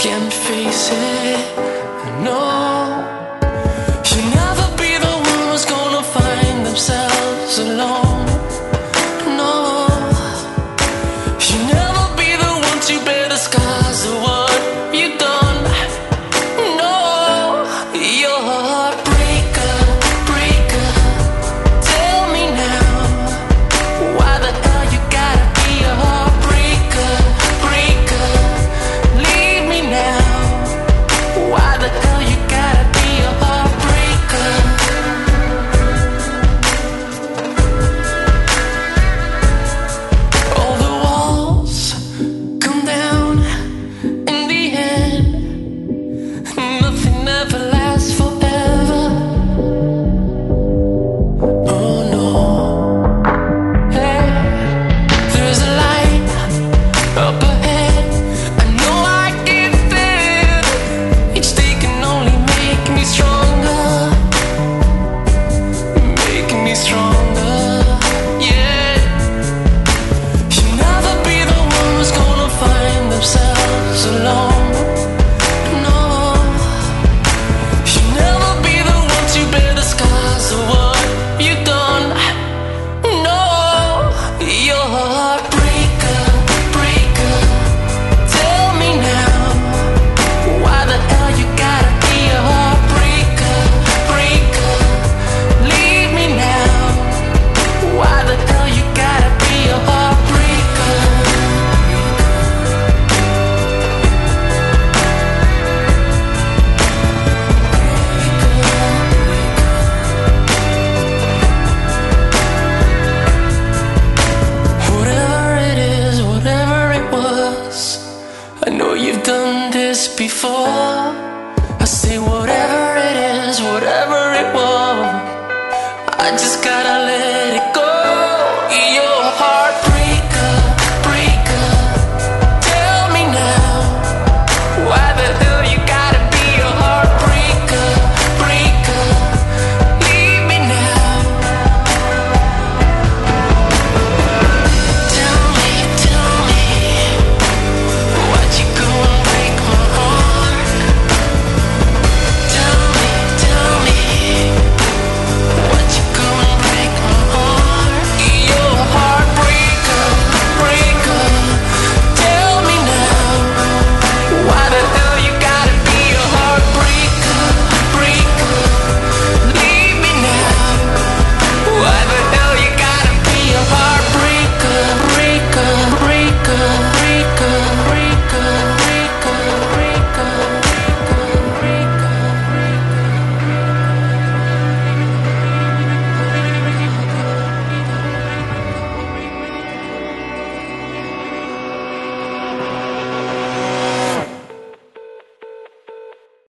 can't face it, no. You'll never be the one who's gonna find themselves alone, no. You'll never be the one to bear the scars of what you've done, no. You're a heartbreaker, breaker. Tell me now, why the hell you gotta be a heartbreaker, breaker? Leave me now, why the hell you gotta be a heartbreaker? All the walls come down in the end. Nothing ever lasts forever. Oh no. Hey, there's a light up ahead. I know I get there. Each day can only make me stronger, making me stronger. Yeah. You'll never be the one who's gonna find themselves alone, no. You'll never be the one to bear the scars of what you've done, no. You're a heartbreaker, breaker. Tell me now, why the hell you gotta be a heartbreaker, breaker? Leave me now, why the hell you gotta be a heartbreaker? Whatever it is, whatever it was, I know you've done this before. I say whatever it is, whatever it was, I just gotta let it